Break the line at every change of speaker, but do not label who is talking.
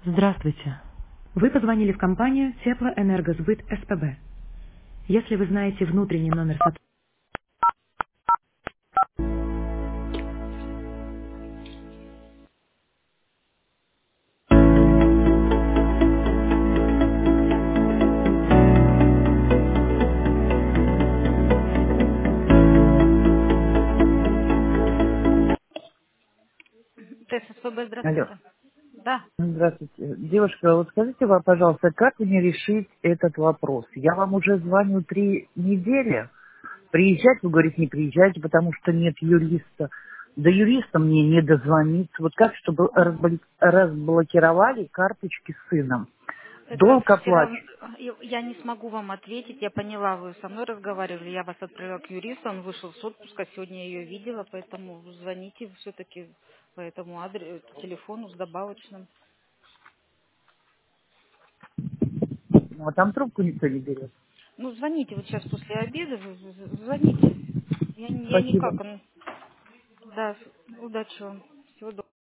Здравствуйте. Вы позвонили в компанию Теплоэнергосбыт СПБ. Если вы знаете внутренний номер сотрудника... ТССПБ,
Алло.
здравствуйте. Да,
Здравствуйте. Девушка, вот скажите, пожалуйста, как мне решить этот вопрос? Я вам уже звоню 3 недели. Приезжать, вы говорите, не приезжайте, потому что нет юриста. До юриста мне не дозвониться. Вот как, чтобы разблокировали карточки с сыном?
это
Долг
все равно...
оплачен.
Я не смогу вам ответить. Я поняла, вы со мной разговаривали. Я вас отправила к юристу, он вышел с отпуска. Сегодня я ее видела, поэтому звоните все-таки по этому адресу, телефону с добавочным.
Ну, а там трубку никто не берет.
Ну, звоните вот сейчас после обеда, звоните. Я
Спасибо.
никак. Да, удачи вам. Всего доброго.